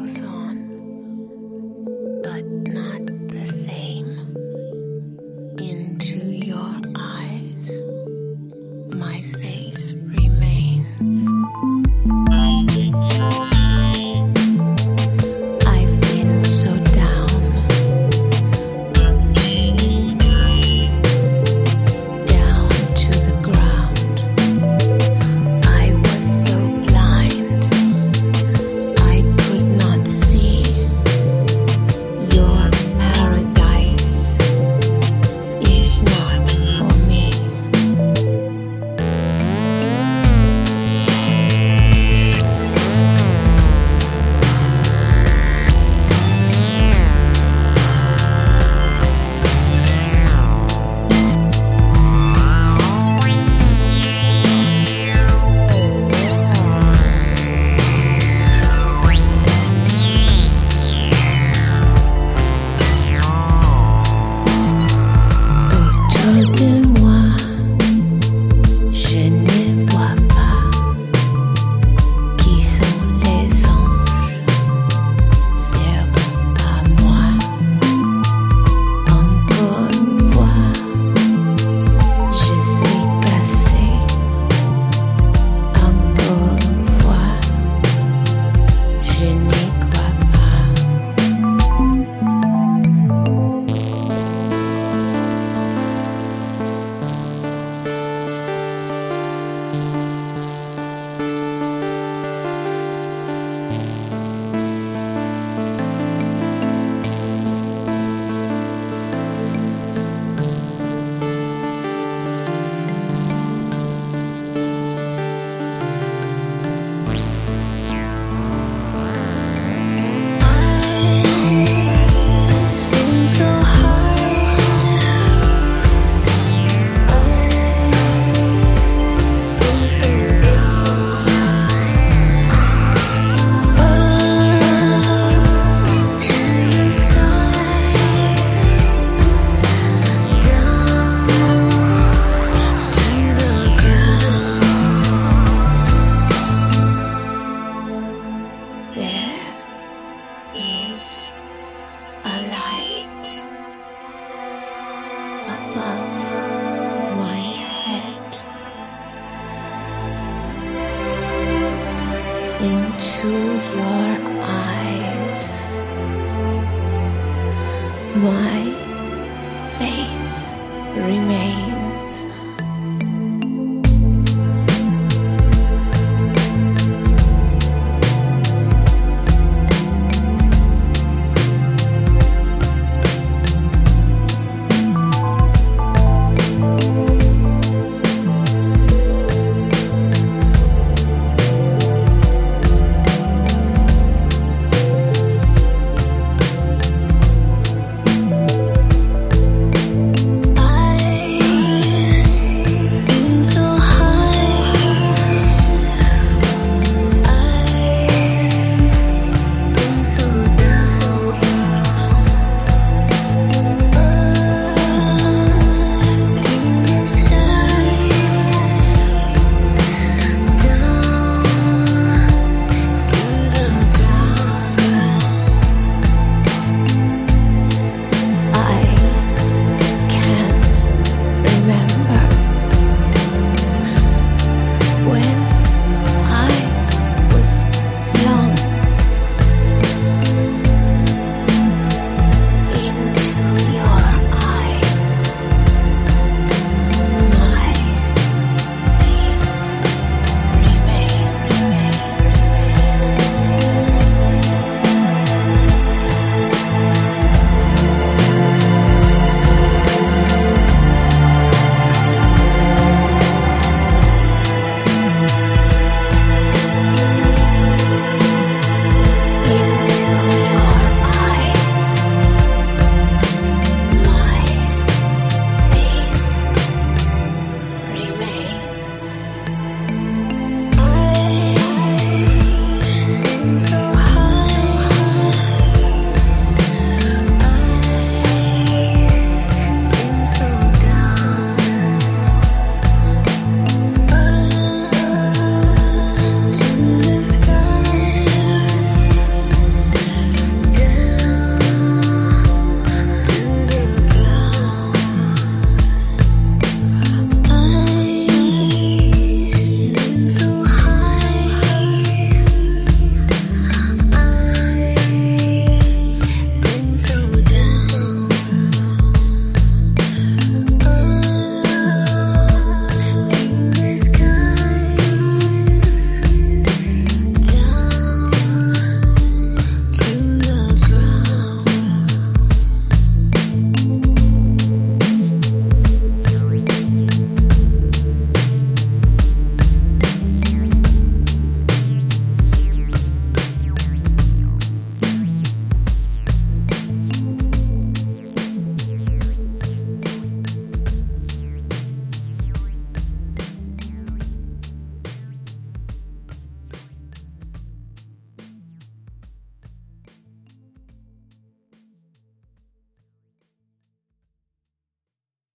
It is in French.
goes on, but not the same. Into your eyes, my face remains. I've been so down, down to the ground. I was so blind, I could not see. Your paradise is not for me. Autour de moi, je ne vois pas qui sont les anges. Sûrement pas moi. Encore une fois, je suis cassée. Encore une fois, je n'y crois pas. Been so high, been so low, up to the skies, down to the ground. There is a light above my head. Into your eyes, my face